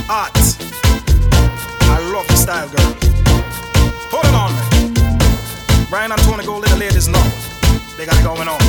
Hot. I love the style, girl. Put it on me. Brian and Tony go let the ladies know they got it going on.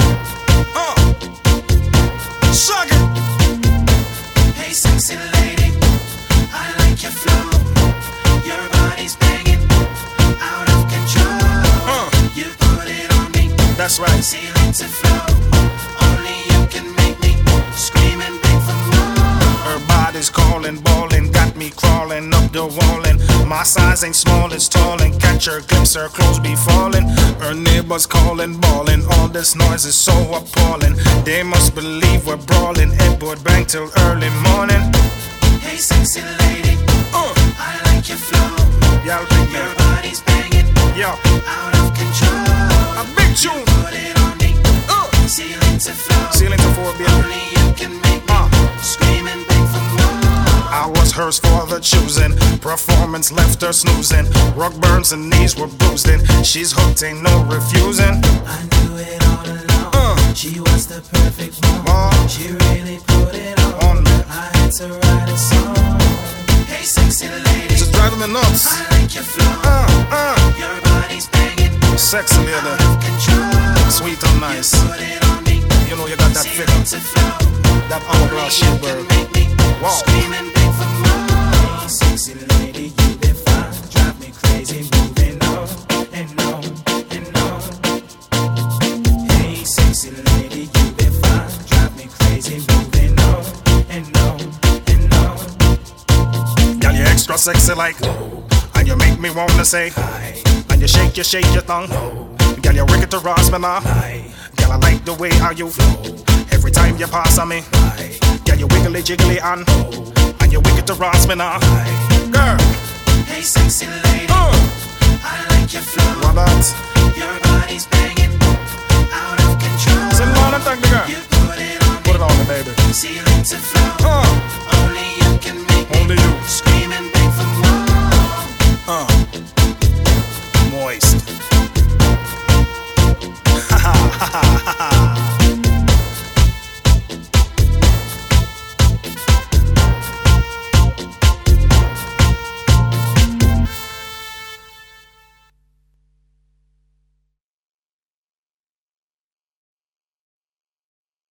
Suck it. Hey, sexy lady, I like your flow. Your body's banging, out of control. You put it on me. That's right. Ceiling to flow. Only you can make me scream and beg for more. Her body's calling, ballin', got me crawling up the wallin'. My size ain't small, it's tallin'. Catch her glimpse, her clothes be fallin'. Her neighbors callin', ballin'. All this noise is so appalling. They must believe we're brawling. Edward Bank till early morning. Hey, sexy lady, I like your flow. Y'all big man. Your body's banging, Yeah. out of control. A big tune. Put it on me. Ceiling to flow. Ceiling to floor, baby. Only you can make me scream and beg for more. I was hers for the choosing. Performance left her snoozing. Rug burns and knees were bruising. She's hooked, ain't no refusing. I knew it all along. She was the perfect one. She really put it on me. I had to write a song. Hey, sexy lady, Just driving me nuts. I like your flow. Your body's banging, Sexy lady. out of control. Sweet and nice. Put it on me. You know you got that Ceiling figure. to flow. That hourglass You shape, can girl. make me Wow. scream and beg for more. Hey, sexy lady, you be fine. Drive me crazy, moving on and on and on. Hey, sexy lady, you be fine. Drive me crazy, moving on and on and on. Girl, you extra sexy like whoa. And you make me wanna say hi. And you shake your tongue. Girl, you wicked to Ross, man. Girl, I like the way how you flow. Every time you pass on me. Girl, you wiggly jiggly and you wicked to Ross, man.